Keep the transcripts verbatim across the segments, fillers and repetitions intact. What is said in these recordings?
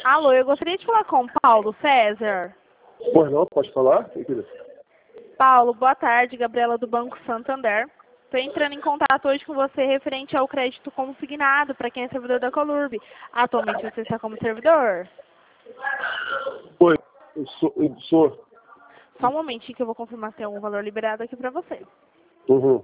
Alô, eu gostaria de falar com o Paulo César. Pois não, pode falar? Quem quer? Paulo, boa tarde, Gabriela do Banco Santander. Estou entrando em contato hoje com você referente ao crédito consignado para quem é servidor da Colurb. Atualmente você está como servidor? Oi, eu sou. Eu sou. Só um momentinho que eu vou confirmar se tem algum valor liberado aqui para você. Uhum.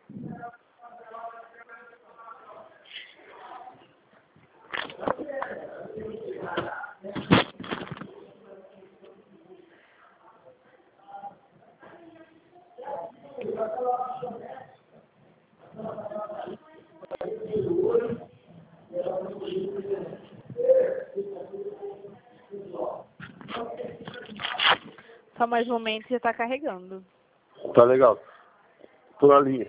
Só mais um momento, já está carregando. Tá legal. Tô na linha.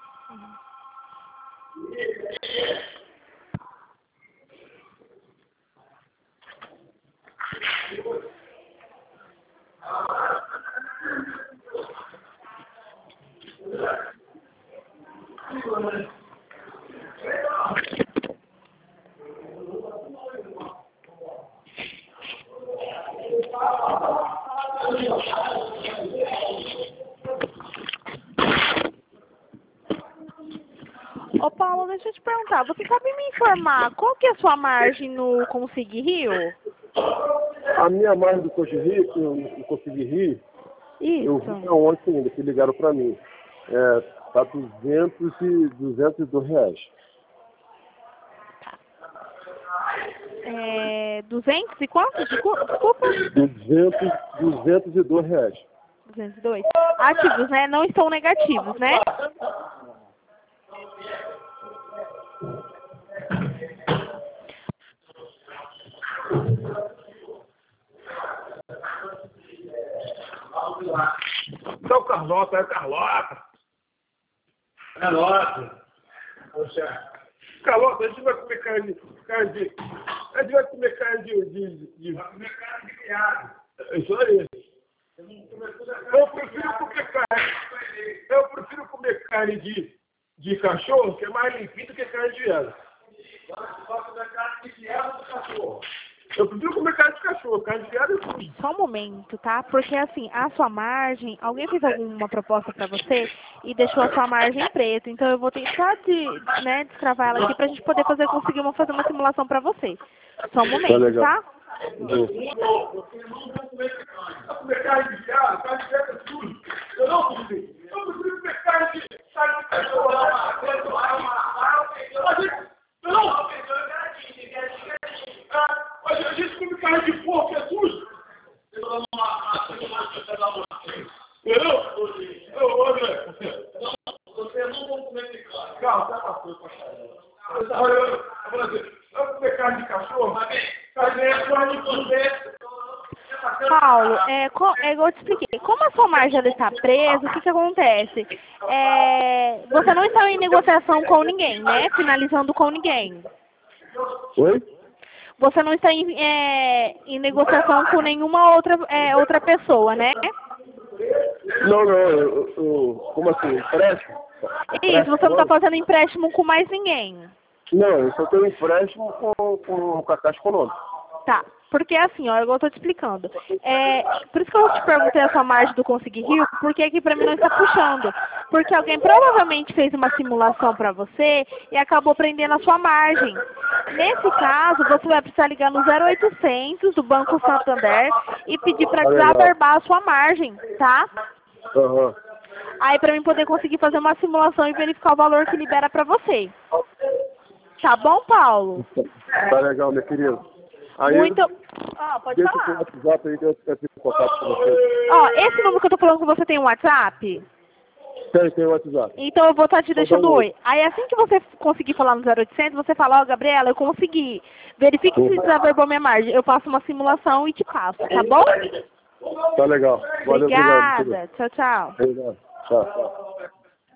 Ô Paulo, deixa eu te perguntar, você sabe me informar qual que é a sua margem no Consig Rio? A minha margem do Coach Rio, que eu não consegui rir, eu vi Isso. ontem ainda, que ligaram pra mim. É, tá duzentos e, duzentos e dois reais. É, duzentos e quanto? Desculpa. Desculpa. duzentos, duzentos e dois reais. duzentos e dois. Ativos, né? Não estão negativos, né? Então, Carlota, é Carlota. Carlota. Poxa. Carlota, a gente vai comer carne de. Carne de a gente vai comer carne de. de, de vai comer carne de criado. É isso aí. Eu prefiro comer carne. Eu prefiro comer carne de, de cachorro, que é mais limpinho do que carne de viado. Gosta da carne de viado ou do cachorro? Eu prefiro comer carne de cachorro, carne de viado é tudo. Só um momento, tá? Porque assim, a sua margem, alguém fez alguma proposta pra você e deixou a sua margem preta. Então eu vou tentar de, né, destravar ela aqui pra gente poder fazer, conseguir uma, fazer uma simulação pra você. Só um momento, tá? Uhum. Eu comer carne de viado, carne de viado é tudo. Eu não prefiro. Eu prefiro comer carne de carne de cachorro. Não! Mas a gente come carne de porco, é sujo. Entendeu? Ô, André. Você não vai comer de carne. Calma, já passou. Olha, eu vou dizer, eu vou comer carne de cachorro, carne de carne de porco. Paulo, é, co, é, eu te expliquei. Como a sua margem ela está presa, o que, que acontece? É, você não está em negociação com ninguém, né? Finalizando com ninguém. Oi? Você não está em, é, em negociação com nenhuma outra, é, outra pessoa, né? Não, não, eu, eu, como assim? Empréstimo? Isso, você não está fazendo empréstimo com mais ninguém. Não, eu só tenho empréstimo com, com, com a Caixa Econômica. Tá, porque assim, ó, eu estou te explicando. É, por isso que eu te perguntei a sua margem do Consig Rio, porque aqui pra mim não está puxando. Porque alguém provavelmente fez uma simulação para você e acabou prendendo a sua margem. Nesse caso, você vai precisar ligar no zero oitocentos do Banco Santander e pedir para desaverbar a sua margem, tá? Aham. Aí para mim poder conseguir fazer uma simulação e verificar o valor que libera para você. Tá bom, Paulo? Tá legal, minha querida. Aí, Muito... Ó, pode deixa o falar. WhatsApp aí que eu entro em contato com você. Ó, esse número que eu tô falando com você tem um WhatsApp? Tem, tem o WhatsApp. Então eu vou estar te deixando Então, oi. Aí assim que você conseguir falar no zero oitocentos, você fala, ó, Gabriela, eu consegui. Verifique se desaverbou minha margem. Eu faço uma simulação e te passo, tá bom? Tá legal. Valeu, Obrigada. obrigado. Tchau, tchau. Obrigado. Tchau, tchau.